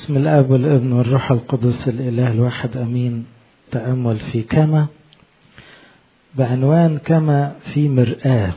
بسم الآب والابن والروح القدس الإله الواحد أمين. تأمل في كما بعنوان كما في مرآة.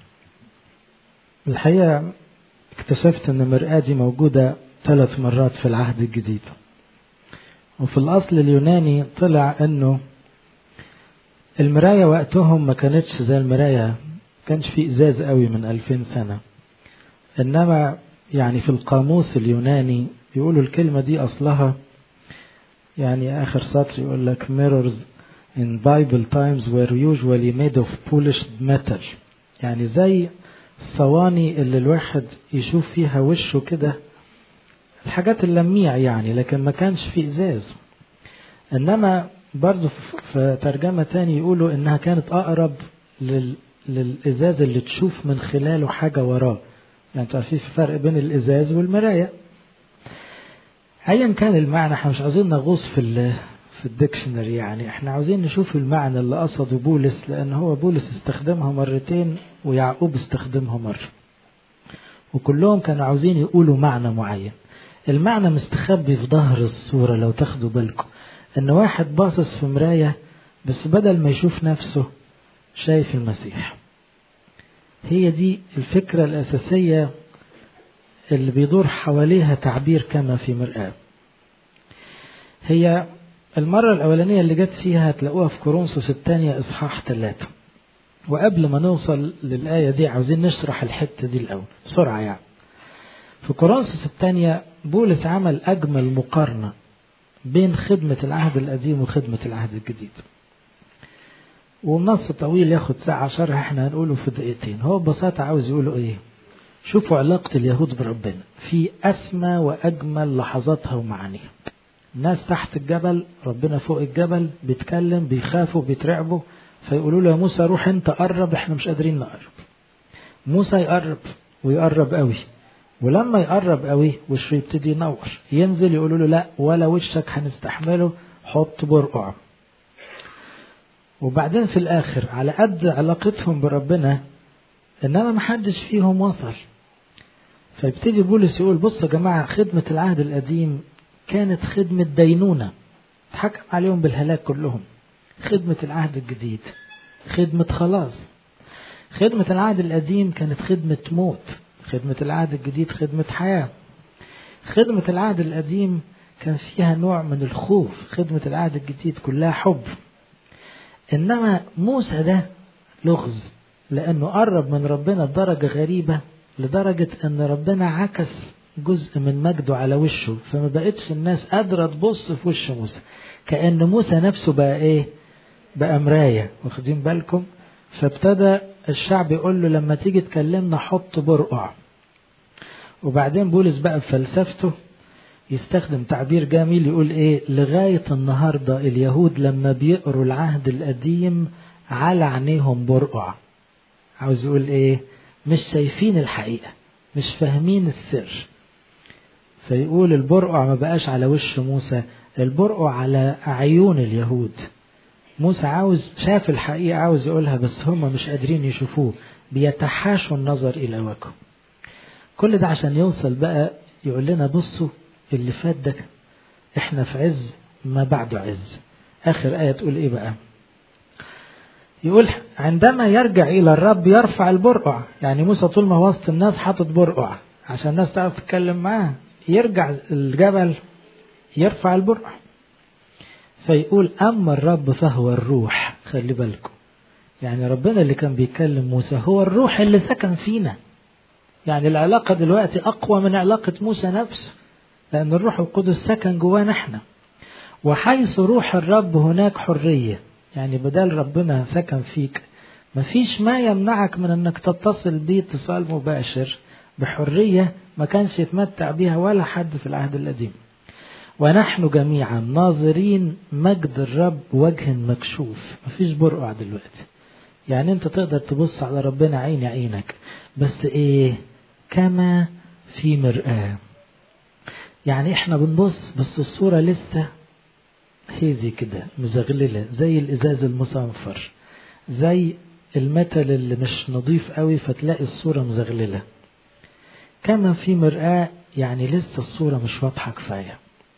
الحقيقة اكتشفت أن مرآة دي موجودة 3 مرات في العهد الجديد، وفي الأصل اليوناني طلع أنه المراية وقتهم ما كانتش زي المراية، كانش في إزاز قوي من 2000 سنة، إنما يعني في القاموس اليوناني يقولوا الكلمة دي أصلها يعني آخر سطر يقول لك mirrors in Bible times were usually made of polished metal، يعني زي الصواني اللي الواحد يشوف فيها وشه كده، الحاجات اللميع يعني، لكن ما كانش في إزاز. إنما برضو في ترجمة تاني يقولوا إنها كانت أقرب للإزاز اللي تشوف من خلاله حاجة وراه، يعني تعرفين في فرق بين الإزاز والمراية. أيا كان المعنى، احنا مش عاوزين نغوص في الديكشنري، يعني احنا عاوزين نشوف المعنى اللي قصده بولس، لأن هو بولس استخدمها مرتين ويعقوب استخدمها مرة، وكلهم كانوا عاوزين يقولوا معنى معين. المعنى مستخبي في ظهر الصورة، لو تاخدوا بالكم ان واحد باصص في مراية بس بدل ما يشوف نفسه شايف المسيح. هي دي الفكرة الأساسية اللي بيدور حواليها تعبير كما في مرآة. هي المرة الأولانية اللي جت فيها هتلاقوها في كورنثوس الثانية إصحاح 3. وقبل ما نوصل للآية دي عاوزين نشرح الحتة دي الأول بسرعة. يعني في كورنثوس الثانية بولس عمل أجمل مقارنة بين خدمة العهد القديم وخدمة العهد الجديد، والنص طويل ياخد ساعة شرح، احنا هنقوله في دقيقتين. هو ببساطة عاوز يقوله ايه؟ شوفوا علاقة اليهود بربنا في أسمى وأجمل لحظاتها ومعانيها. الناس تحت الجبل، ربنا فوق الجبل بيتكلم، بيخافوا بيترعبوا، فيقولوا له يا موسى روح انت قرب، احنا مش قادرين نقرب. موسى يقرب ويقرب قوي، ولما يقرب قوي وشه يبتدي ينور، ينزل يقولوا له لا ولا وشك هنستحمله، حط برقع. وبعدين في الآخر على قد علاقتهم بربنا إنما محدش فيهم وصل. فيبتدي بولس يقول بصوا يا جماعة، خدمة العهد القديم كانت خدمة دينونة، اتحكم عليهم بالهلاك كلهم. خدمة العهد الجديد خدمة خلاص. خدمة العهد القديم كانت خدمة موت، خدمة العهد الجديد خدمة حياة. خدمة العهد القديم كان فيها نوع من الخوف، خدمة العهد الجديد كلها حب. إنما موسى ده لغز، لأنه قرب من ربنا بدرجة غريبة، لدرجة أن ربنا عكس جزء من مجده على وشه، فما بقتش الناس قادرة تبص في وش موسى، كأن موسى نفسه بقى إيه؟ بقى مراية. واخدين بالكم؟ فابتدى الشعب يقول له لما تيجي تكلمنا حط برقع. وبعدين بولس بقى بفلسفته يستخدم تعبير جميل، يقول ايه؟ لغاية النهاردة اليهود لما بيقروا العهد القديم على عينيهم برقع. عاوز يقول ايه؟ مش شايفين الحقيقة، مش فاهمين السر. فيقول البرقع ما بقاش على وش موسى، البرقع على عيون اليهود. موسى عاوز شاف الحقيقة، عاوز يقولها، بس هم مش قادرين يشوفوه، بيتحاشوا النظر إلى وجهه. كل ده عشان يوصل بقى يقول لنا بصوا اللي فات ده احنا في عز ما بعد عز. آخر آية تقول ايه بقى؟ يقول عندما يرجع إلى الرب يرفع البرقع. يعني موسى طول ما وسط الناس حاطط برقع عشان الناس تعرف تتكلم معاه، يرجع الجبل يرفع البرقع. فيقول أما الرب فهو الروح. خلي بالكم، يعني ربنا اللي كان بيكلم موسى هو الروح اللي سكن فينا. يعني العلاقة دلوقتي أقوى من علاقة موسى نفسه، لأن الروح القدس سكن جوانا احنا. وحيث روح الرب هناك حرية، يعني بدل ربنا سكن فيك مفيش ما يمنعك من أنك تتصل بيه اتصال مباشر بحرية ما كانش يتمتع بها ولا حد في العهد القديم. ونحن جميعا ناظرين مجد الرب وجه مكشوف. مفيش برقع دلوقتي، يعني انت تقدر تبص على ربنا عين عينك، بس ايه؟ كما في مرآة. يعني احنا بنبص بس الصورة لسه هيزي كده مزغللة، زي الازاز المصنفر، زي المتل اللي مش نظيف قوي، فتلاقي الصورة مزغللة. كما في مرآة يعني لسه الصورة مش واضحة كفاية.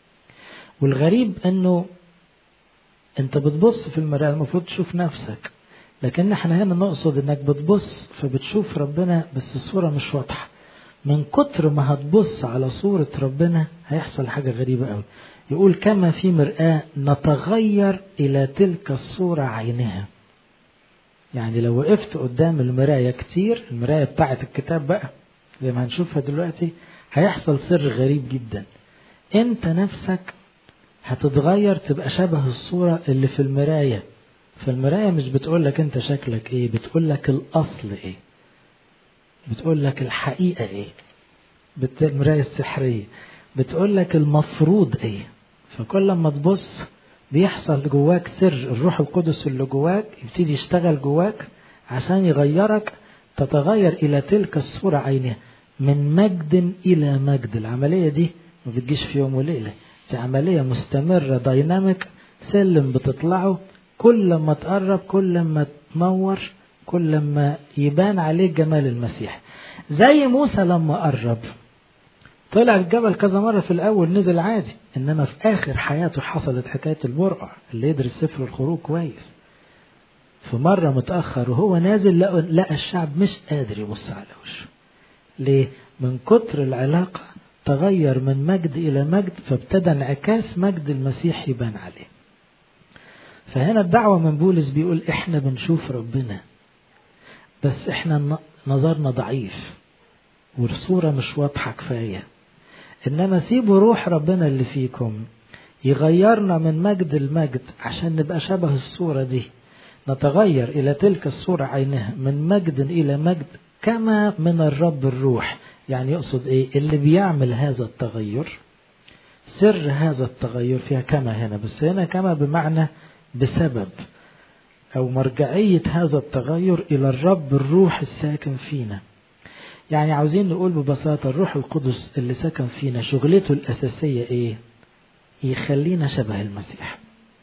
والغريب انه انت بتبص في المراية المفروض تشوف نفسك، لكن احنا هنا نقصد انك بتبص فبتشوف ربنا بس الصورة مش واضحة. من كتر ما هتبص على صورة ربنا هيحصل حاجة غريبة قوي. يقول كما في مرآة نتغير إلى تلك الصورة عينها. يعني لو وقفت قدام المراية كتير، المراية بتاعت الكتاب بقى زي ما هنشوفها دلوقتي، هيحصل سر غريب جدا. انت نفسك هتتغير تبقى شبه الصورة اللي في المراية. فالمراية مش بتقولك انت شكلك ايه، بتقولك الاصل ايه، بتقولك الحقيقة ايه. المراية السحرية بتقولك المفروض ايه. فكل ما تبص بيحصل جواك سر، الروح القدس اللي جواك يبتدي يشتغل جواك عشان يغيرك، تتغير الى تلك الصورة عينها، من مجد الى مجد. العملية دي ما بتجيش في يوم وليلة، دي عملية مستمرة دايناميك، سلم بتطلعه، كل ما تقرب كل ما تنور، كل ما يبان عليك جمال المسيح. زي موسى لما قرب طلع الجبل كذا مرة، في الأول نزل عادي، إنما في آخر حياته حصلت حكاية البرقع. اللي يدرس سفر الخروج كويس، في مرة متأخر وهو نازل لقى الشعب مش قادر يبص على وشه. ليه؟ من كتر العلاقة تغير من مجد إلى مجد، فابتدى انعكاس مجد المسيح يبان عليه. فهنا الدعوة من بولس بيقول احنا بنشوف ربنا بس احنا نظرنا ضعيف والصورة مش واضحة كفاية، انما سيبوا روح ربنا اللي فيكم يغيرنا من مجد المجد عشان نبقى شبه الصورة دي، نتغير الى تلك الصورة عينها، من مجد الى مجد كما من الرب الروح. يعني يقصد ايه اللي بيعمل هذا التغير؟ سر هذا التغير فيها كما هنا، بس هنا كما بمعنى بسبب او مرجعية هذا التغير الى الرب الروح الساكن فينا. يعني عاوزين نقول ببساطة الروح القدس اللي ساكن فينا شغلته الأساسية ايه؟ يخلينا شبه المسيح،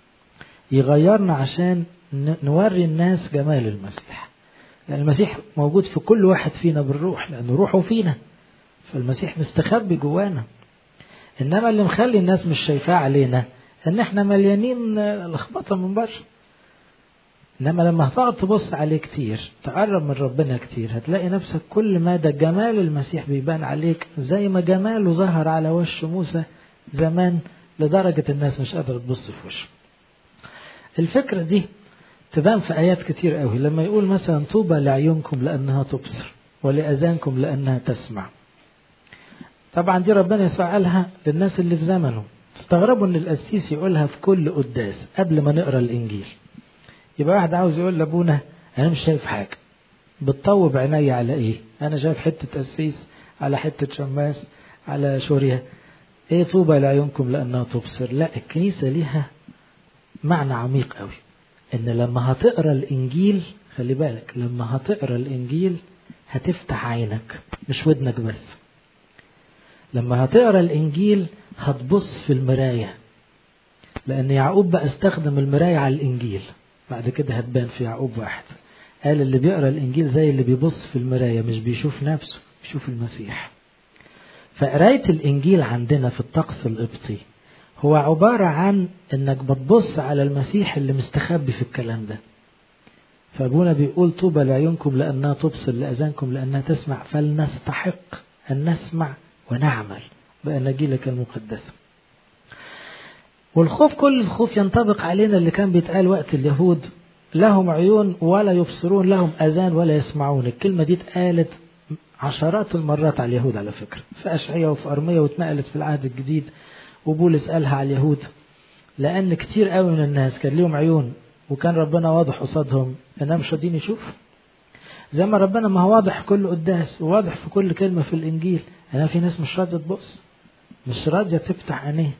يغيرنا عشان نوري الناس جمال المسيح. لأن المسيح موجود في كل واحد فينا بالروح، لأنه روحه فينا، فالمسيح مستخبي جوانا. إنما اللي مخلي الناس مش شايفاه علينا إن احنا مليانين لخبطة من بره. إنما لما هتقعد تبص عليه كتير، تقرب من ربنا كتير، هتلاقي نفسك كل ما ده جمال المسيح بيبان عليك، زي ما جماله ظهر على وش موسى زمان لدرجة الناس مش قادرة تبص في وشه. الفكرة دي تبان في آيات كتير قوي، لما يقول مثلا طوبى لعيونكم لأنها تبصر ولأذانكم لأنها تسمع. طبعا دي ربنا يسوع قالها للناس اللي في زمنه. تستغربوا ان القسيس يقولها في كل قداس قبل ما نقرأ الإنجيل. يبقى واحد عاوز يقول لابونا انا مش شايف حاجة، بتطوب عيني على ايه؟ انا شايف حتة قسيس على حتة شماس على شورية، ايه طوبى لعيونكم لأنها تبصر؟ لا، الكنيسة ليها معنى عميق قوي، ان لما هتقرأ الإنجيل، خلي بالك لما هتقرأ الإنجيل هتفتح عينك مش ودنك بس. لما هتقرأ الإنجيل هتبص في المراية، لأن يعقوب بقى استخدم المراية على الإنجيل. بعد كده هتبان في يعقوب 1 قال اللي بيقرأ الإنجيل زي اللي بيبص في المراية، مش بيشوف نفسه، بيشوف المسيح. فقراية الإنجيل عندنا في الطقس القبطي هو عبارة عن انك بتبص على المسيح اللي مستخبي في الكلام ده. فابونا بيقول طوبى لعيونكم لأنها تبصر لأذانكم لأنها تسمع، فلنستحق أن نسمع ونعمل بأناجيلك المقدسة. والخوف، كل الخوف ينطبق علينا اللي كان بيتقال وقت اليهود، لهم عيون ولا يبصرون، لهم أذان ولا يسمعون. الكلمة دي اتقالت عشرات المرات على اليهود على فكرة، في أشعياء وفي أرمية، واتنقلت في العهد الجديد، وبولس قالها على اليهود. لأن كتير قوي من الناس كان لهم عيون وكان ربنا واضح قصادهم انهم مش راضيين يشوفوا. زي ما ربنا ما هو واضح في كل قداس وواضح في كل كلمة في الإنجيل، أنا في ناس مش راضية تبص، مش راضية تفتح عينيه.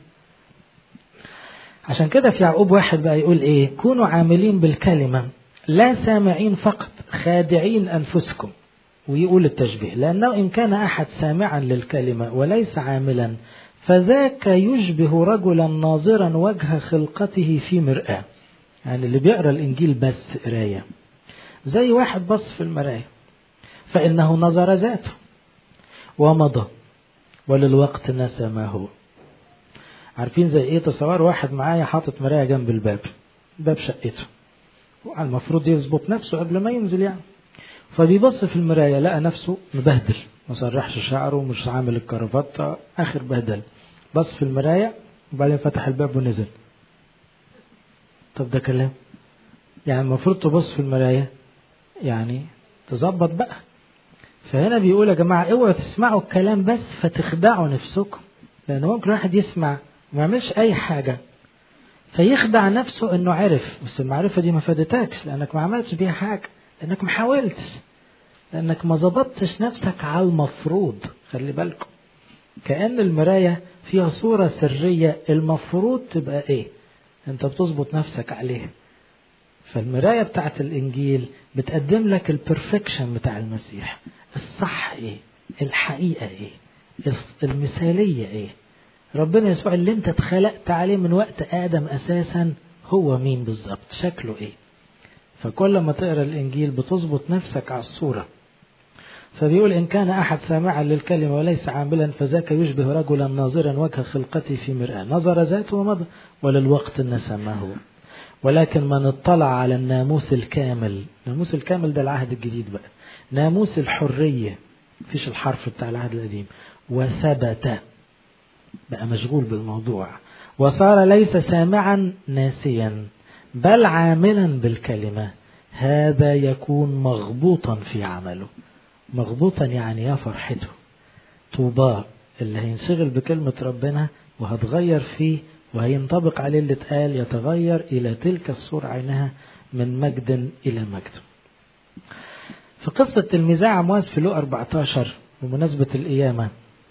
عشان كده في يعقوب 1 بقى يقول ايه؟ كونوا عاملين بالكلمة لا سامعين فقط، خادعين أنفسكم. ويقول التشبيه لأنه إن كان أحد سامعا للكلمة وليس عاملا فذاك يشبه رجلا ناظرا وجه خلقته في مرآة. يعني اللي بيقرأ الإنجيل بس قراية زي واحد بص في المراية، فإنه نظر ذاته ومضى وللوقت نسى ما هو. عارفين زي ايه؟ تصور واحد معايا حاطط مراية جنب باب شقته، المفروض يظبط نفسه قبل ما ينزل يعني، فبيبص في المراية لقى نفسه مبهدل، ما سرحش شعره ومش عامل الكرافتة، اخر بهدل. بص في المراية وبعدين فتح الباب ونزل. طب ده كلام؟ يعني المفروض تبص في المراية يعني تظبط بقى. فهنا بيقول يا جماعة اوعوا تسمعوا الكلام بس فتخدعوا نفسكم، لأن ممكن واحد يسمع وما يعملش أي حاجة فيخدع نفسه إنه عرف، بس المعرفة دي ما فادتكش لأنك ما عملتش بيها حاجة، لأنك ما حاولتش، لأنك ما ظبطتش نفسك على المفروض. خلي بالكم كأن المراية فيها صورة سرية المفروض تبقى إيه، أنت بتظبط نفسك عليها. فالمراية بتاعت الإنجيل بتقدم لك البرفكشن بتاع المسيح، الصح إيه، الحقيقة إيه، المثالية إيه، ربنا يسوع اللي انت اتخلقت عليه من وقت آدم أساسا هو مين بالظبط، شكله إيه. فكل ما تقرأ الإنجيل بتظبط نفسك على الصورة. فبيقول إن كان أحد سامعا للكلمة وليس عاملا فذاك يشبه رجلا ناظرا وجه خلقته في مرآة، نظر ذاته ومضى وللوقت نسمه. ولكن من اطلع على الناموس الكامل، الناموس الكامل ده العهد الجديد بقى، ناموس الحرية، مفيش الحرف بتاع العهد القديم، وثبت بقى مشغول بالموضوع، وصار ليس سامعا ناسيا بل عاملا بالكلمة، هذا يكون مغبوطا في عمله. مغبوطا يعني يا فرحته، طوباه اللي هينشغل بكلمة ربنا وهتغير فيه وهينطبق عليه اللي اتقال، يتغير إلى تلك الصورة عينها من مجد إلى مجد. في قصة تلميذي عمواس في لوقا 14 بمناسبة القيامة،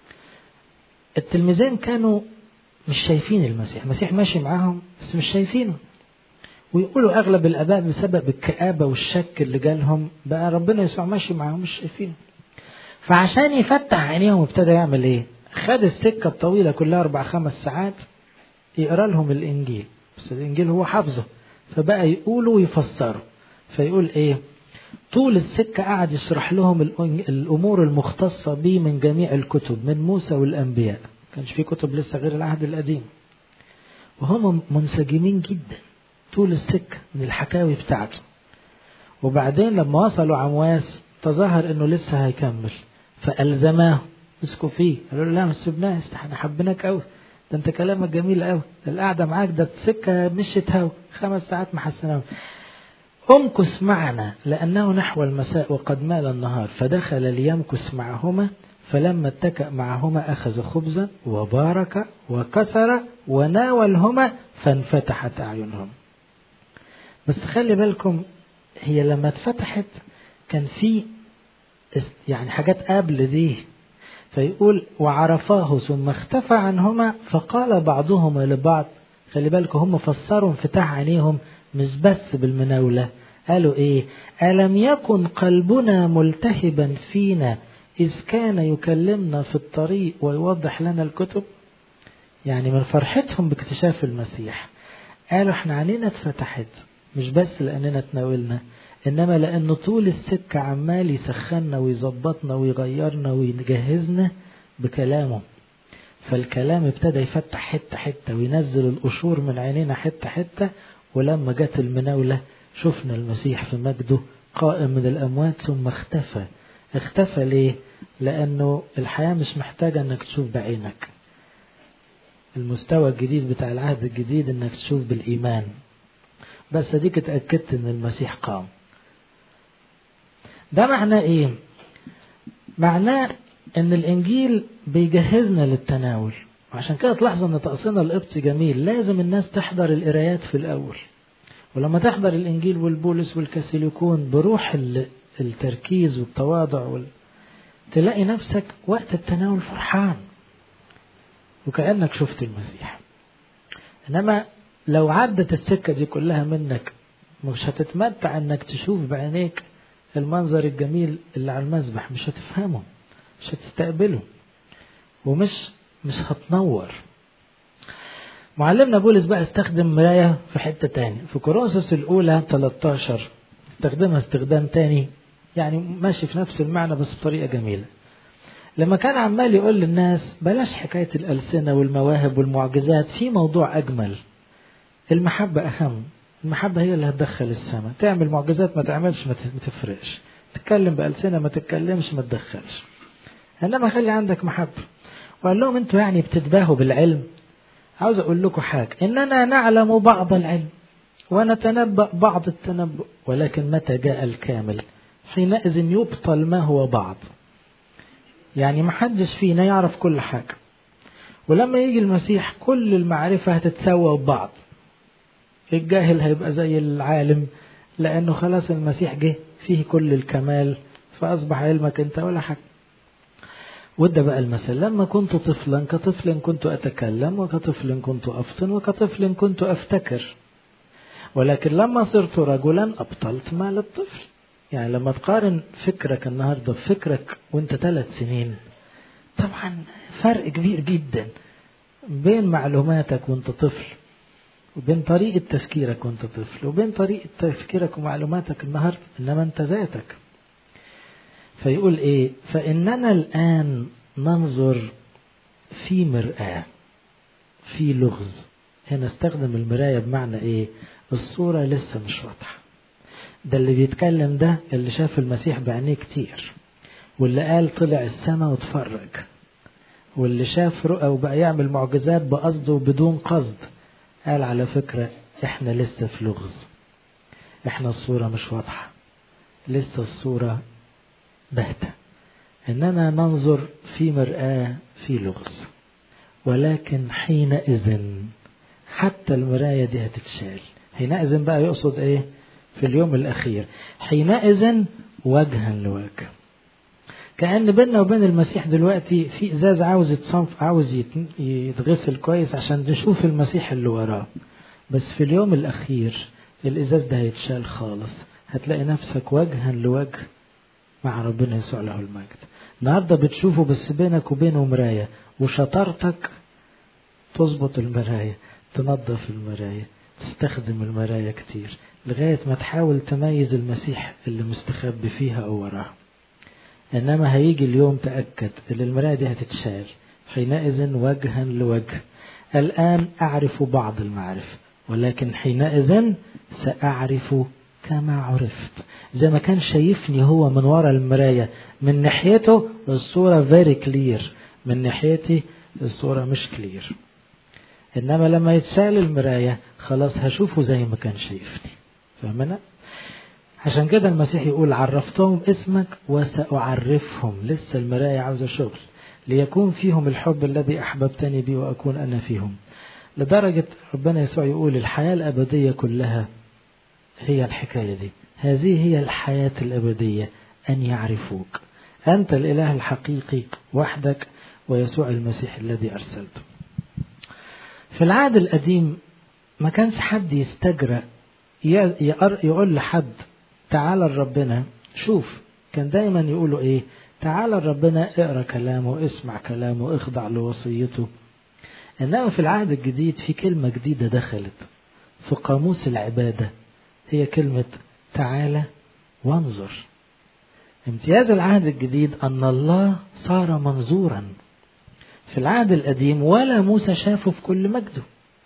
التلميذين كانوا مش شايفين المسيح ماشي معاهم بس مش شايفينه، ويقولوا أغلب الآباء بسبب الكآبة والشك اللي جالهم بقى ربنا يسوع ماشي معاهم مش شايفينه. فعشان يفتح عينيهم ابتدى يعمل ايه؟ خد السكة الطويلة كلها 4-5 ساعات يقرأ لهم الإنجيل، بس الإنجيل هو حافظه، فبقى يقولوا ويفسروا. فيقول ايه؟ طول السكة قاعد يشرح لهم الأمور المختصة به من جميع الكتب، من موسى والأنبياء، كانش في كتب لسه غير العهد القديم، وهم منسجمين جدا طول السكة من الحكاوي بتاعته. وبعدين لما وصلوا عمواس تظاهر انه لسه هيكمل، فألزماه مسكوا فيه، قالوا له لا ما سيبناه، احنا حبيناك قوي، ده انت كلامك جميل قوي، ده القعدة معاك ده السكة مشيت هوا 5 ساعات ما حسناهم، امكث معنا لأنه نحو المساء وقد مال النهار. فدخل ليمكث معهما، فلما اتكأ معهما أخذ خبزا وبارك وكسر وناولهما فانفتحت أعينهم. بس خلي بالكم هي لما اتفتحت كان في يعني حاجات قبل دي، فيقول وعرفاه ثم اختفى عنهما فقال بعضهما لبعض. خلي بالكم هم فسروا انفتاح عينيهم مش بس بالمناولة، قالوا ايه؟ ألم يكن قلبنا ملتهبا فينا إذ كان يكلمنا في الطريق ويوضح لنا الكتب. يعني من فرحتهم باكتشاف المسيح قالوا احنا عينينا اتفتحت مش بس لأننا تناولنا، إنما لأنه طول السكة عمال يسخننا ويظبطنا ويغيرنا ويجهزنا بكلامه. فالكلام ابتدى يفتح حتة حتة وينزل القشور من عينينا حتة حتة، ولما جت المناولة شفنا المسيح في مجده قائم من الأموات ثم اختفى. اختفى ليه؟ لأنه الحياة مش محتاجة أنك تشوف بعينك. المستوى الجديد بتاع العهد الجديد أنك تشوف بالإيمان، بس ديك اتأكدت أن المسيح قام. ده معناه إيه؟ معناه أن الإنجيل بيجهزنا للتناول. وعشان كده تلاحظوا أن تقصينا القبطي جميل، لازم الناس تحضر القرايات في الأول، ولما تحضر الإنجيل والبولس والكاثوليكون بروح التركيز والتواضع تلاقي نفسك وقت التناول فرحان وكأنك شفت المسيح. إنما لو عدت السكة دي كلها منك مش هتتمتع أنك تشوف بعينيك المنظر الجميل اللي على المذبح، مش هتفهمه، مش هتستقبله، ومش هتنور. معلمنا بولس بقى استخدم مراية في حتة تاني في كورنثوس الأولى 13، استخدمها استخدام تاني يعني ماشي في نفس المعنى بس بطريقة جميلة. لما كان عمال يقول للناس بلاش حكاية الألسنة والمواهب والمعجزات، في موضوع أجمل، المحبة أهم. المحبة هي اللي هتدخل السماء. تعمل معجزات ما تعملش ما تفرقش، تتكلم بألسنة ما تتكلمش ما تدخلش، إنما خلي عندك محبة. وقال لهم انتوا يعني بتتباهوا بالعلم؟ عاوز أقول لكم حاجة، إننا نعلم بعض العلم ونتنبأ بعض التنبؤ، ولكن متى جاء الكامل حينئذ يبطل ما هو بعض. يعني محدش فينا يعرف كل حاجة، ولما يجي المسيح كل المعرفة هتتسوى ببعض. الجاهل هيبقى زي العالم، لأنه خلاص المسيح جه فيه كل الكمال، فأصبح علمك أنت ولا حاجة. وده بقى المثل، لما كنت طفلا كطفل كنت أتكلم، وكطفل كنت أفطن، وكطفل كنت أفتكر، ولكن لما صرت رجلا أبطلت ما للطفل. يعني لما تقارن فكرك النهاردة بفكرك وانت 3 سنين، طبعا فرق كبير جدا بين معلوماتك وانت طفل، وبين طريقة تفكيرك وانت طفل، وبين طريقة تفكيرك ومعلوماتك النهاردة، إنما انت ذاتك. فيقول ايه؟ فإننا الآن ننظر في مرآة في لغز. هنا استخدم المراية بمعنى ايه؟ الصورة لسه مش واضحة. ده اللي بيتكلم ده اللي شاف المسيح بعينيه كتير، واللي قال طلع السماء واتفرج، واللي شاف رؤى وبقى يعمل معجزات بقصد وبدون قصد. قال على فكرة احنا لسه في لغز، احنا الصورة مش واضحة، لسه الصورة باهتة. اننا ننظر في مرآة في لغز، ولكن حينئذ حتى المراية دي هتتشال. حينئذ بقى يقصد ايه؟ في اليوم الأخير. حينئذ وجها لوجه. كأن بيننا وبين المسيح دلوقتي في إزاز عاوز يتصنف، عاوز يتغسل كويس عشان نشوف المسيح اللي وراه. بس في اليوم الأخير الإزاز ده هيتشال خالص، هتلاقي نفسك وجها لوجه مع ربنا يسوع له المجد. النهارده بتشوفه بس بينك وبينه مراية، وشطارتك تظبط المراية، تنظف المراية، تستخدم المراية كتير لغاية ما تحاول تميز المسيح اللي مستخبي فيها أو وراه. إنما هيجي اليوم تأكد إن المراية دي هتتشال. حينئذ وجها لوجه. الآن أعرف بعض المعرفة، ولكن حينئذ سأعرف كما عرفت. زي ما كان شايفني هو من وراء المراية، من ناحيته الصورة very clear، من ناحيتي الصورة مش clear. إنما لما يتشال المراية خلاص هشوفه زي ما كان شايفني. فهمنا؟ عشان كده المسيح يقول عرفتهم اسمك وسأعرفهم. لسه المراية عاوزة شغل، ليكون فيهم الحب الذي أحببتني بي وأكون أنا فيهم. لدرجة ربنا يسوع يقول الحياة الأبدية كلها هي الحكاية دي. هذه هي الحياة الأبدية، أن يعرفوك أنت الإله الحقيقي وحدك، ويسوع المسيح الذي أرسلته. في العهد القديم ما كانش حد يستجرأ يقول لحد تعال لربنا شوف. كان دايما يقولوا ايه؟ تعال لربنا اقرأ كلامه، اسمع كلامه، اخضع لوصيته. انما في العهد الجديد في كلمة جديدة دخلت في قاموس العبادة، هي كلمة تعال وانظر. امتياز العهد الجديد ان الله صار منظورا. في العهد القديم ولا موسى شافه في كل مجده،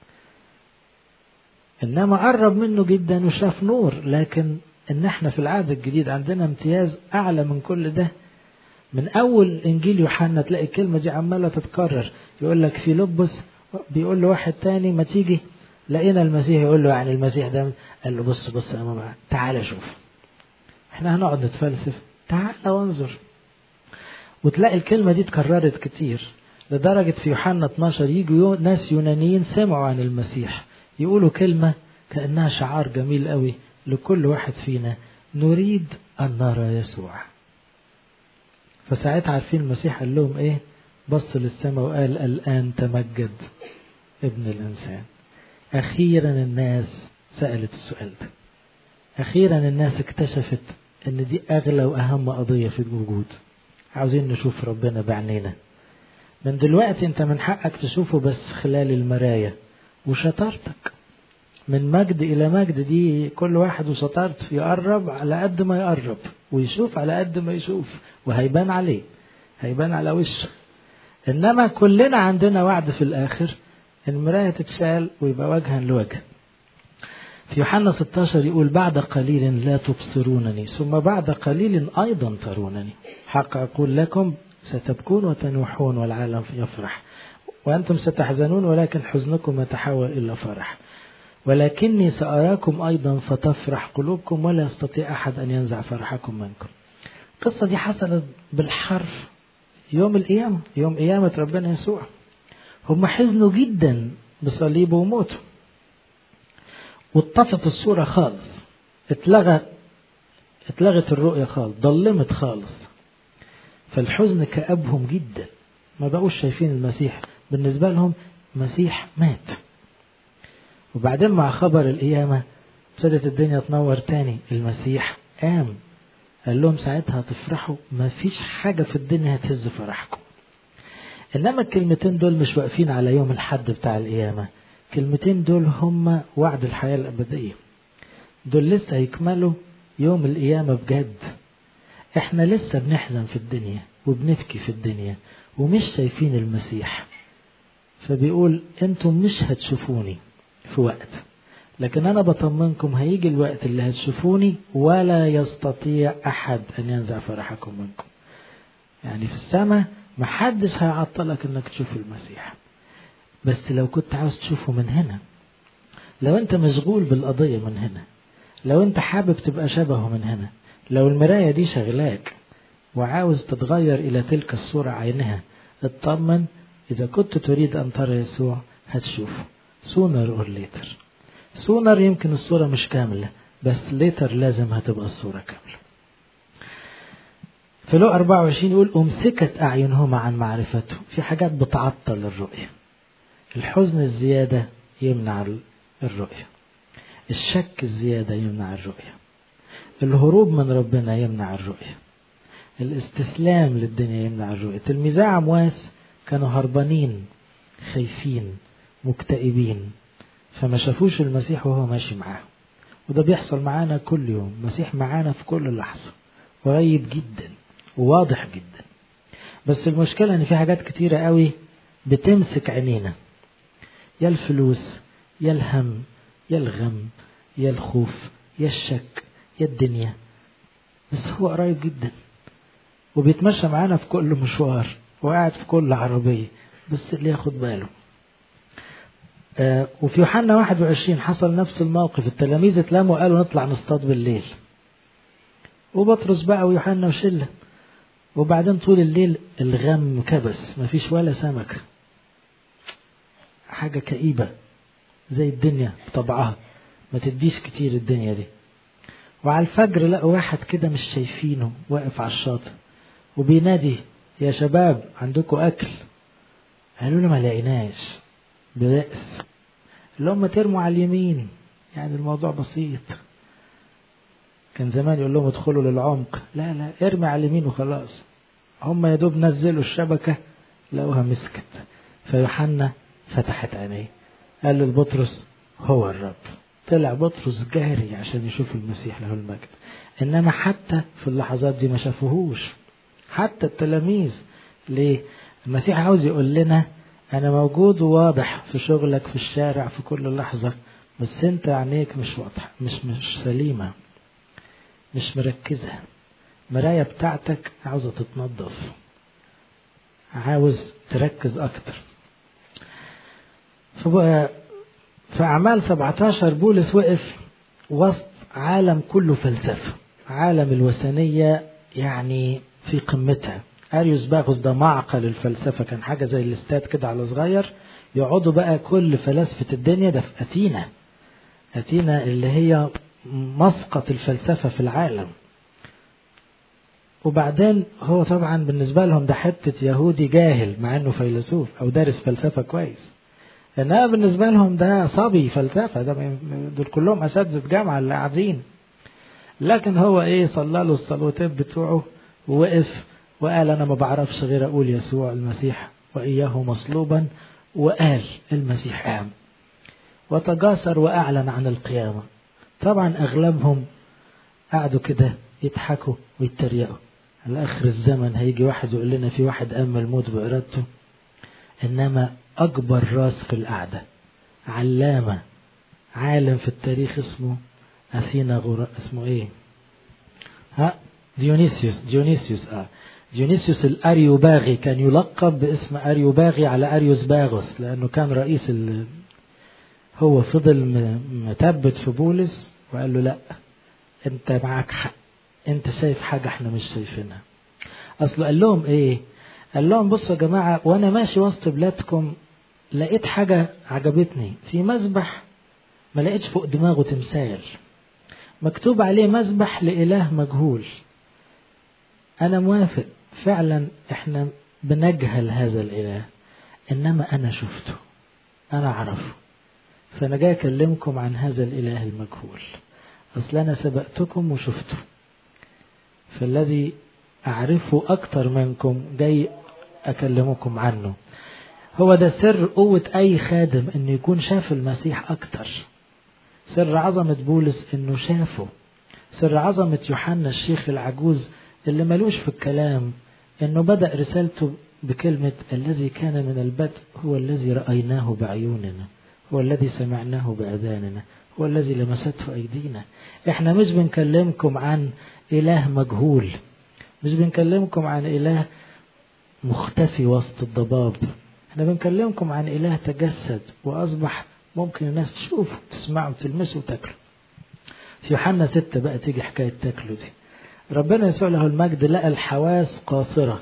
إنما قرب منه جدا وشاف نور. لكن إن احنا في العهد الجديد عندنا امتياز أعلى من كل ده. من أول إنجيل يوحنا تلاقي الكلمة دي عمالة تتكرر. يقول لك في لبس بيقول له واحد تاني ما تيجي لقينا المسيح، يقول له يعني المسيح ده؟ قال له بص أنا تعال شوف. احنا هنقعد نتفلسف؟ تعال وانظر. وتلاقي الكلمة دي اتكررت كتير، لدرجة في يوحنا 12 يجوا ناس يونانيين سمعوا عن المسيح يقولوا كلمة كأنها شعار جميل قوي لكل واحد فينا: نريد أن نرى يسوع. فساعتها عارفين المسيح قال لهم ايه؟ بص للسماء وقال الآن تمجد ابن الإنسان. أخيرا الناس سألت السؤال ده، أخيرا الناس اكتشفت ان دي أغلى وأهم قضية في الوجود. عاوزين نشوف ربنا بعينينا. من دلوقتي انت من حقك تشوفه بس خلال المراية وشطارتك. من مجد إلى مجد دي كل واحد وشطارته، يقرب على قد ما يقرب ويشوف على قد ما يشوف، وهيبان عليه. هيبان على وشه. إنما كلنا عندنا وعد في الآخر، المراية تتشال ويبقى وجها لوجه. في يوحنا 16 يقول بعد قليل لا تبصرونني ثم بعد قليل أيضا ترونني، حق أقول لكم ستبكون وتنوحون والعالم يفرح وأنتم ستحزنون ولكن حزنكم يتحول إلى فرح، ولكني سأراكم أيضا فتفرح قلوبكم ولا يستطيع أحد أن ينزع فرحكم منكم. القصة دي حصلت بالحرف يوم القيامة، يوم قيامة ربنا يسوع. هم حزنوا جدا بصليبه وموته، واتطفت الصورة خالص، اتلغت الرؤية خالص، ضلمت خالص. فالحزن كأبهم جدا، ما بقوش شايفين المسيح، بالنسبة لهم مسيح مات. وبعدين مع خبر القيامة ابتدت الدنيا تنور تاني، المسيح قام. قال لهم ساعتها هتفرحوا، ما فيش حاجة في الدنيا هتهز فرحكم. إنما الكلمتين دول مش واقفين على يوم الحد بتاع القيامة، الكلمتين دول هم وعد الحياة الأبدية، دول لسه هيكملوا يوم القيامة بجد. احنا لسه بنحزن في الدنيا وبنبكي في الدنيا ومش شايفين المسيح، فبيقول انتم مش هتشوفوني في وقت، لكن انا بطمنكم هيجي الوقت اللي هتشوفوني ولا يستطيع احد ان ينزع فرحكم منكم. يعني في السماء محدش هيعطلك انك تشوف المسيح، بس لو كنت عاوز تشوفه من هنا، لو انت مشغول بالقضية من هنا، لو انت حابب تبقى شبهه من هنا، لو المراية دي شغلاك وعاوز تتغير الى تلك الصورة عينها، اطمن اذا كنت تريد ان ترى يسوع هتشوفه sooner or later. sooner يمكن الصورة مش كاملة، بس later لازم هتبقى الصورة كاملة. في لو 24 يقول أمسكت أعينهما عن معرفته. في حاجات بتعطل الرؤية، الحزن الزيادة يمنع الرؤية، الشك الزيادة يمنع الرؤية، الهروب من ربنا يمنع الرؤية، الاستسلام للدنيا يمنع الرؤية. تلميذي عمواس كانوا هربانين، خايفين، مكتئبين، فما شافوش المسيح وهو ماشي معاهم. وده بيحصل معانا كل يوم، المسيح معانا في كل لحظة، قريب جدا وواضح جدا. بس المشكلة ان في حاجات كتيرة قوي بتمسك عينينا، يا الفلوس يا الهم يا الغم يا الخوف يا الشك يا الدنيا، بس هو قريب جدا وبيتمشى معانا في كل مشوار وقاعد في كل عربية، بس اللي ياخد باله. وفي يوحنا 21 حصل نفس الموقف، التلاميذ اتلموا قالوا نطلع نصطاد بالليل، وبطرس بقى ويوحنا وشلة، وبعدين طول الليل الغم كبس، مفيش ولا سمكة، حاجة كئيبة زي الدنيا بطبعها، ما تديش كتير الدنيا دي. وعلى الفجر لقوا واحد كده مش شايفينه واقف على الشاطئ وبينادي يا شباب عندكم أكل؟ قالوا له ما لقيناش، بيأس. اللي هم ترموا على اليمين، يعني الموضوع بسيط. كان زمان يقول لهم ادخلوا للعمق، لا لا ارمي على اليمين وخلاص. هم يدوب نزلوا الشبكة لقوها مسكت، فيوحنا فتحت عينيه قال للبطرس هو الرب. طلع بطرس جاري عشان يشوف المسيح له المجد. انما حتى في اللحظات دي ما شافوهوش، حتى التلاميذ. ليه؟ المسيح عاوز يقول لنا انا موجود وواضح في شغلك في الشارع في كل لحظة، بس انت عينيك مش واضحة، مش سليمة، مش مركزة. المراية بتاعتك عاوزة تتنظف، عاوز تركز اكتر. في أعمال 17 بولس وقف وسط عالم كله فلسفة، عالم الوثنية يعني في قمتها. أريوس باغوس ده معقل الفلسفة، كان حاجة زي الاستاد كده على صغير، يقعدوا بقى كل فلاسفة الدنيا. ده في أثينا اللي هي مسقط الفلسفة في العالم. وبعدين هو طبعا بالنسبة لهم ده حتة يهودي جاهل مع انه فيلسوف او دارس فلسفة كويس، لأنها بالنسبة لهم ده صبي فلسفة، دول كلهم أساتذة جامعة اللي قاعدين. لكن هو صلى له الصلوتين بتوعه ووقف وقال أنا ما بعرفش غير أقول يسوع المسيح وإياه مصلوبا، وقال المسيح قام، وتجاسر وأعلن عن القيامة. طبعا أغلبهم قعدوا كده يضحكوا ويتريقوا، على آخر الزمن هيجي واحد يقول لنا في واحد أما الموت بإرادته. إنما أكبر راس في القعدة، علامة، عالم في التاريخ، اسمه أثينا اسمه إيه؟ ديونيسيوس الأريوباغي. كان يلقب باسم أريوباغي على أريوس باغوس، لأنه كان رئيس هو فضل مثبت في بولس وقال له لا، أنت معك حق، أنت شايف حاجة احنا مش شايفينها. أصله قال لهم إيه؟ قال لهم بصوا يا جماعة، وأنا ماشي وسط بلادكم لقيت حاجة عجبتني في مذبح، ما لقيتش فوق دماغه تمثال، مكتوب عليه مذبح لإله مجهول. أنا موافق فعلا، إحنا بنجهل هذا الإله، إنما أنا شفته، أنا أعرفه، فأنا جاي أكلمكم عن هذا الإله المجهول. أصل أنا سبقتكم وشفته، فالذي أعرفه أكتر منكم جاي أكلمكم عنه. هو ده سر قوة أي خادم، إنه يكون شاف المسيح أكتر. سر عظمة بولس إنه شافه. سر عظمة يوحنا الشيخ العجوز اللي ملوش في الكلام، إنه بدأ رسالته بكلمة الذي كان من البدء هو الذي رأيناه بعيوننا، هو الذي سمعناه بأذاننا، هو الذي لمسته أيدينا. إحنا مش بنكلمكم عن إله مجهول، مش بنكلمكم عن إله مختفي وسط الضباب، احنا بنكلمكم عن إله تجسد وأصبح ممكن الناس تشوفه، تسمعه، تلمسه وتاكله. في يوحنا 6 بقى تيجي حكاية تاكله دي. ربنا يسوع له المجد لقى الحواس قاصرة،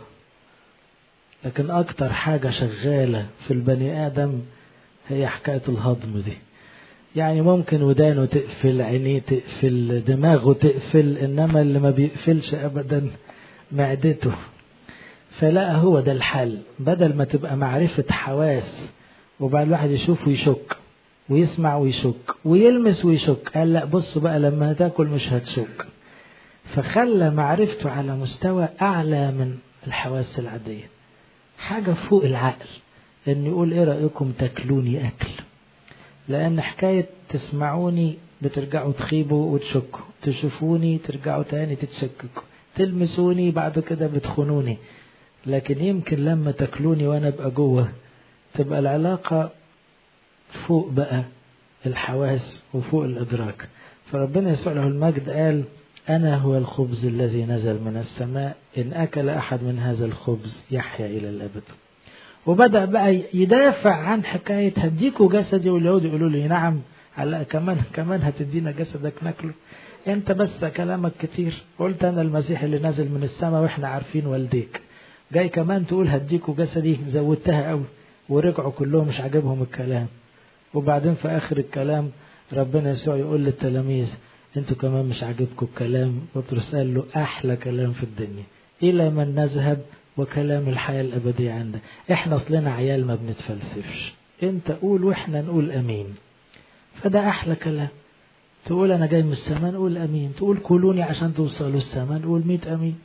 لكن أكتر حاجة شغالة في البني آدم هي حكاية الهضم دي. يعني ممكن ودانه تقفل، عينيه تقفل، دماغه تقفل، إنما اللي ما بيقفلش أبدا معدته. فلا هو ده الحل، بدل ما تبقى معرفة حواس وبعد الواحد يشوف ويشك ويسمع ويشك ويلمس ويشك، قال لا بص بقى لما هتاكل مش هتشك. فخلى معرفته على مستوى أعلى من الحواس العادية، حاجة فوق العقل، إن يقول إيه رأيكم تاكلوني أكل؟ لأن حكاية تسمعوني بترجعوا تخيبوا وتشكوا، تشوفوني ترجعوا تاني تتشككوا، تلمسوني بعد كده بتخونوني، لكن يمكن لما تاكلوني وأنا أبقى جوه تبقى العلاقة فوق بقى الحواس وفوق الإدراك. فربنا يسوع له المجد قال أنا هو الخبز الذي نزل من السماء، إن أكل أحد من هذا الخبز يحيا إلى الأبد. وبدأ بقى يدافع عن حكاية هديكوا جسدي، واليهود يقولوا لي نعم، على كمان هتدينا جسدك ناكله؟ انت بس كلامك كتير، قلت أنا المسيح اللي نزل من السماء وإحنا عارفين والديك، جاي كمان تقول هديكوا جسدي؟ زودتها قوي. ورجعوا كلهم مش عاجبهم الكلام. وبعدين في آخر الكلام ربنا يسوع يقول للتلاميذ انتوا كمان مش عاجبكم الكلام. بطرس قال له أحلى كلام في الدنيا، إلى من نذهب وكلام الحياة الأبدية عندك. احنا اصلنا عيال ما بنتفلسفش، انت قول واحنا نقول أمين. فده أحلى كلام. تقول أنا جاي من السماء نقول أمين، تقول كلوني عشان توصلوا السماء نقول 100 أمين.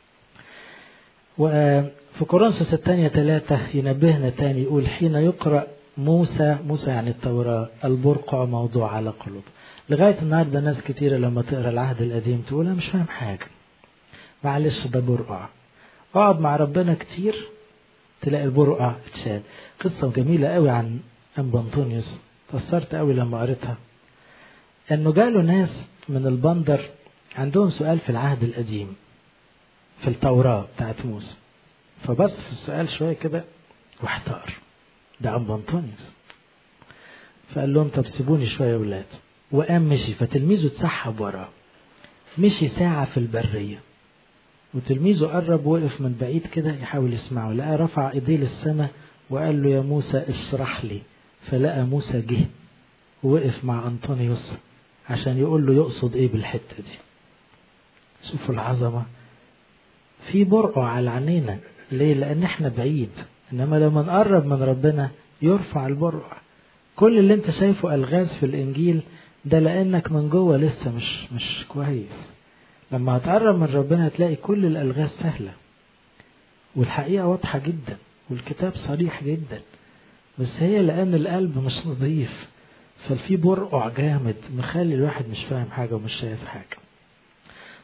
وفي كورنثوس الثانية 3 ينبهنا تاني، يقول حين يقرأ موسى يعني التوراة البرقع موضوع على قلوب. لغاية النهاردة ناس كتيرة لما تقرأ العهد القديم تقول أنا مش فاهم حاجة، معلش ده برقع. اقعد مع ربنا كتير تلاقي البرقع اتشال. قصة جميلة قوي عن أنبا أنطونيوس، تأثرت قوي لما قريتها. انه جاله ناس من البندر عندهم سؤال في العهد القديم في التوراة بتاعت موسى، فبص في السؤال شوية كده واحتار، ده أنبا أنطونيوس. فقال لهم طب سيبوني شوية يا ولاد، وقام مشي. فتلميذه اتسحب وراه، مشي ساعة في البرية، وتلميذه قرب وقف من بعيد كده يحاول يسمعه، لقى رفع ايديه للسماء وقال له يا موسى اشرح لي. فلقى موسى جه ووقف مع أنطونيوس عشان يقول له يقصد ايه بالحتة دي. شوفوا العظمة، في برقع على عينينا. ليه؟ لأن احنا بعيد، إنما لما نقرب من ربنا يرفع البرقع. كل اللي انت شايفه ألغاز في الإنجيل ده لأنك من جوه لسه مش كويس. لما هتقرب من ربنا هتلاقي كل الألغاز سهلة، والحقيقة واضحة جدا، والكتاب صريح جدا، بس هي لأن القلب مش نظيف، ففي برقع جامد مخلي الواحد مش فاهم حاجة ومش شايف حاجة.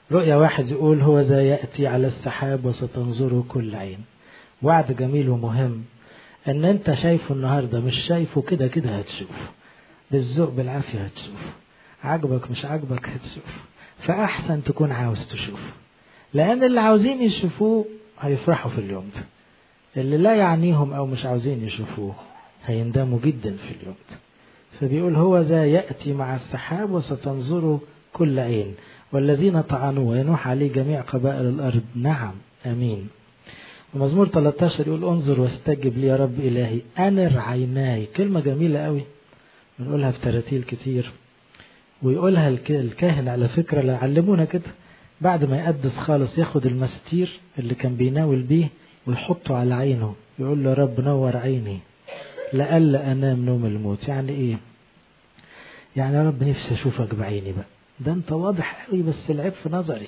رؤيا 1 يقول هو ذا يأتي على السحاب وستنظره كل عين. وعد جميل ومهم، ان انت شايفه النهاردة مش شايفه كده كده هتشوفه، بالذوق بالعافية هتشوفه، عجبك مش عجبك هتشوفه، فأحسن تكون عاوز تشوفه، لأن اللي عاوزين يشوفوه هيفرحوا في اليوم ده، اللي لا يعنيهم أو مش عاوزين يشوفوه هيندموا جدا في اليوم ده. فبيقول هو ذا يأتي مع السحاب وستنظره كل عين والذين طعنوه وينوح عليه جميع قبائل الأرض. نعم أمين. ومزمور 13 يقول انظر واستجب لي يا رب إلهي أنر عيناي. كلمة جميلة قوي بنقولها في تراتيل كتير، ويقولها الكاهن على فكرة لا علمونا كده، بعد ما يقدس خالص ياخد المستير اللي كان بيناول بيه ويحطه على عينه، يقول له رب نور عيني لألا أنام نوم الموت. يعني إيه؟ يعني يا رب نفسي أشوفك بعيني بقى، ده أنت واضح قوي بس العيب في نظري.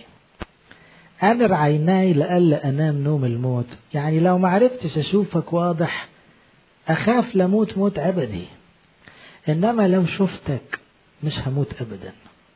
أنر عيناي لألا أنام نوم الموت، يعني لو ما عرفتش أشوفك واضح أخاف لموت موت أبدي، إنما لو شفتك مش هموت أبدا.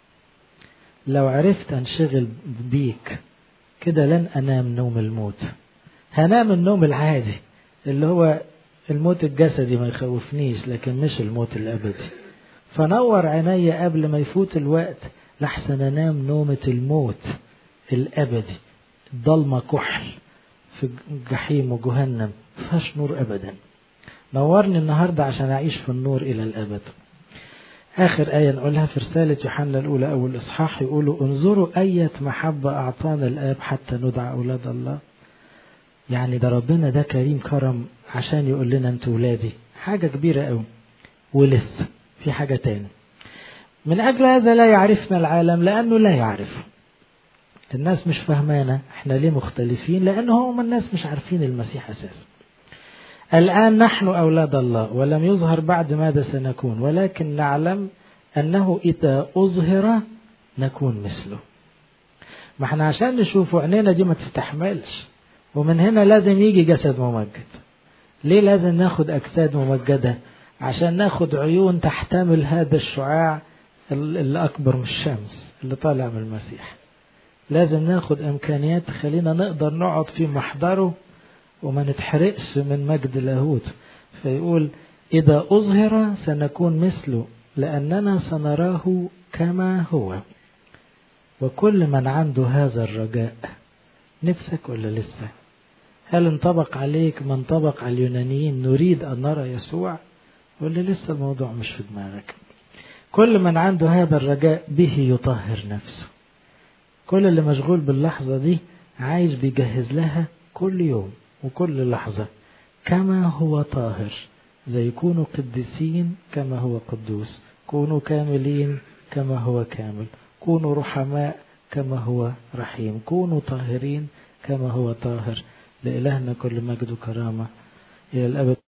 لو عرفت أنشغل بيك كده لن أنام نوم الموت، هنام النوم العادي اللي هو الموت الجسدي ما يخوفنيش، لكن مش الموت الأبدي. فنور عيني قبل ما يفوت الوقت لحسن أنام نومة الموت الأبدي، الضلمة كحل في جحيم وجهنم فيهاش نور أبدا. نورني النهاردة عشان أعيش في النور إلى الأبد. آخر آية نقولها في رسالة يوحنا الأولى أول إصحاح، يقولوا انظروا أية محبة أعطانا الآب حتى ندعى أولاد الله. يعني ده ربنا ده كريم كرم عشان يقول لنا أنتوا ولادي، حاجة كبيرة قوي. ولسه في حاجة تاني، من أجل هذا لا يعرفنا العالم لأنه لا يعرف. الناس مش فهمانا احنا ليه مختلفين، لأنه هم الناس مش عارفين المسيح أساسا. الآن نحن أولاد الله ولم يظهر بعد ماذا سنكون، ولكن نعلم أنه إذا أظهر نكون مثله. ما احنا عشان نشوفه عينينا دي ما تستحملش، ومن هنا لازم يجي جسد ممجد. ليه لازم ناخد أجساد ممجدة؟ عشان ناخد عيون تحتمل هذا الشعاع اللي أكبر من الشمس اللي طالع من المسيح. لازم ناخد إمكانيات تخلينا نقدر نقعد في محضره وما نتحرقش من مجد لاهوت. فيقول إذا أظهر سنكون مثله لأننا سنراه كما هو. وكل من عنده هذا الرجاء، نفسك ولا لسه؟ هل انطبق عليك ما انطبق على اليونانيين نريد أن نرى يسوع، ولا لسه الموضوع مش في دماغك؟ كل من عنده هذا الرجاء به يطهر نفسه. كل اللي مشغول باللحظة دي عايز بيجهز لها كل يوم وكل لحظة كما هو طاهر، زي كونوا قديسين كما هو قدوس، كونوا كاملين كما هو كامل، كونوا رحماء كما هو رحيم، كونوا طاهرين كما هو طاهر. لإلهنا كل مجد وكرامة إلى الأبد.